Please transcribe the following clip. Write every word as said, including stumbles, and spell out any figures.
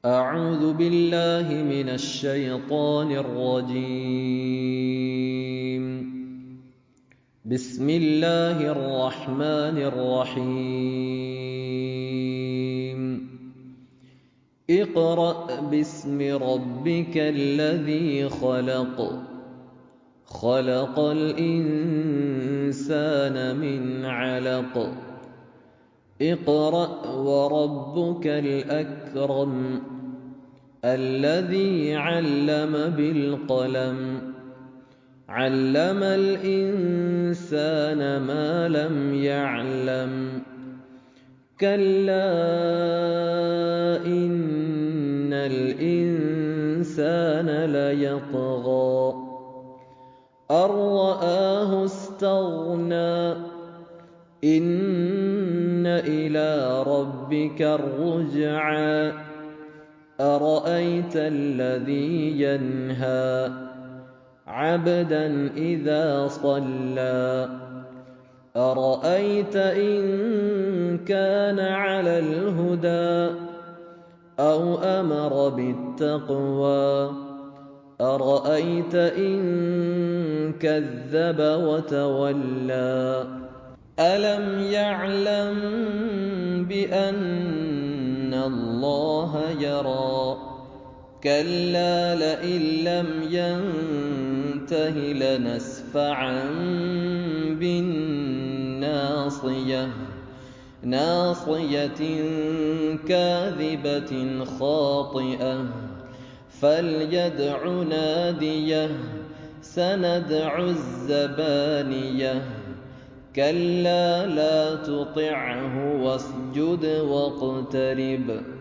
أعوذ بالله من الشيطان الرجيم. بسم الله الرحمن الرحيم. اقرأ باسم ربك الذي خلق خلق الإنسان من علق اقرأ وربك الأكرم الذي علم بالقلم علم الإنسان ما لم يعلم كلا إن الإنسان ليطغى أن رآه استغنى إن إلى ربك الرجعى أرأيت الذي ينهى عبدا إذا صلى أرأيت إن كان على الهدى أو أمر بالتقوى أرأيت إن كذب وتولى ألم يعلم بأن الله يرى كلا لئن لم ينته لنسفعا بالناصية ناصية كاذبة خاطئة فليدع ناديه سندع الزبانية كلا لا تطعه واسجد واقترب